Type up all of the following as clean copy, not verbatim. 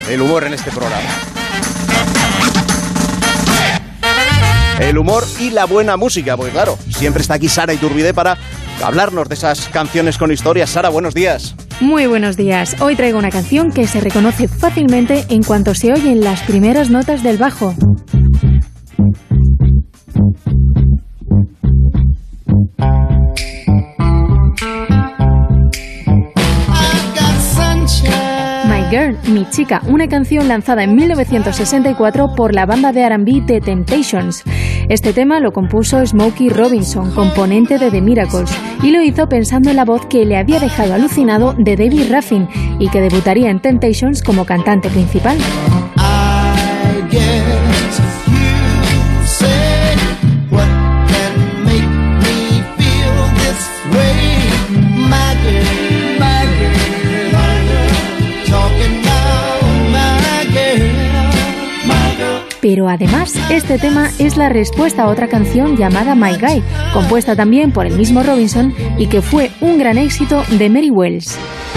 el humor en este programa. El humor y la buena música, porque claro, siempre está aquí Sara Iturbide para hablarnos de esas canciones con historias. Sara, buenos días. Muy buenos días. Hoy traigo una canción que se reconoce fácilmente en cuanto se oyen las primeras notas del bajo. My Girl, Mi Chica, una canción lanzada en 1964 por la banda de R&B The Temptations. Este tema lo compuso Smokey Robinson, componente de The Miracles, y lo hizo pensando en la voz que le había dejado alucinado de David Ruffin y que debutaría en Temptations como cantante principal. Pero además, este tema es la respuesta a otra canción llamada My Guy, compuesta también por el mismo Robinson y que fue un gran éxito de Mary Wells.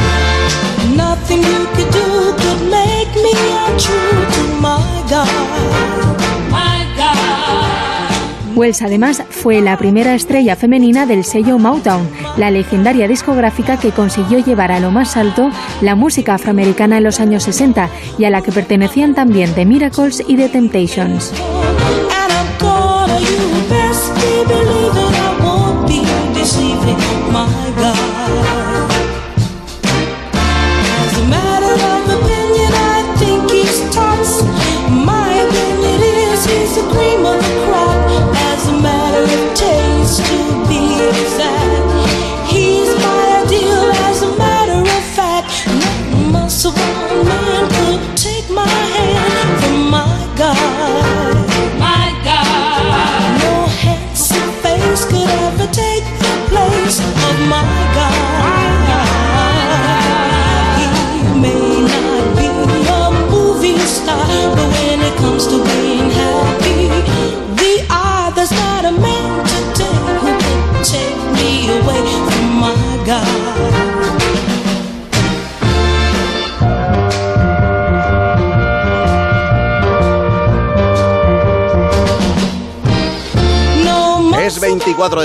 Wells además fue la primera estrella femenina del sello Motown, la legendaria discográfica que consiguió llevar a lo más alto la música afroamericana en los años 60 y a la que pertenecían también The Miracles y The Temptations. Es 24 de